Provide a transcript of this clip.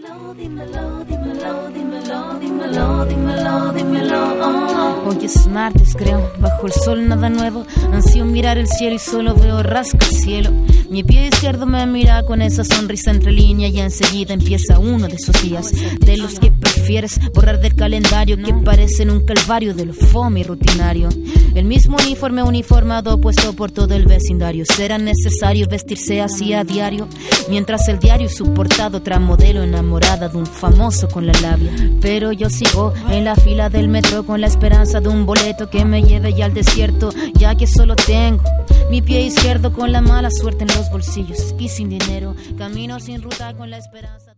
Dímelo, dímelo, dímelo, dímelo, dímelo, dímelo. Hoy es martes, creo, bajo el sol nada nuevo. Ansío mirar el cielo y solo veo rascacielos. Mi pie izquierdo me mira con esa sonrisa entre líneas y enseguida empieza uno de esos días, de los que prefieres borrar del calendario, que parecen un calvario de lo fome y rutinario. El mismo uniforme uniformado puesto por todo el vecindario. ¿Será necesario vestirse así a diario? Mientras el diario es su portada, otra modelo enamorada de un famoso con la labia. Pero yo sigo en la fila del metro con la esperanza de un boleto que me lleve ya al desierto, ya que solo tengo mi pie izquierdo con la mala suerte en los bolsillos y sin dinero. Camino sin ruta con la esperanza.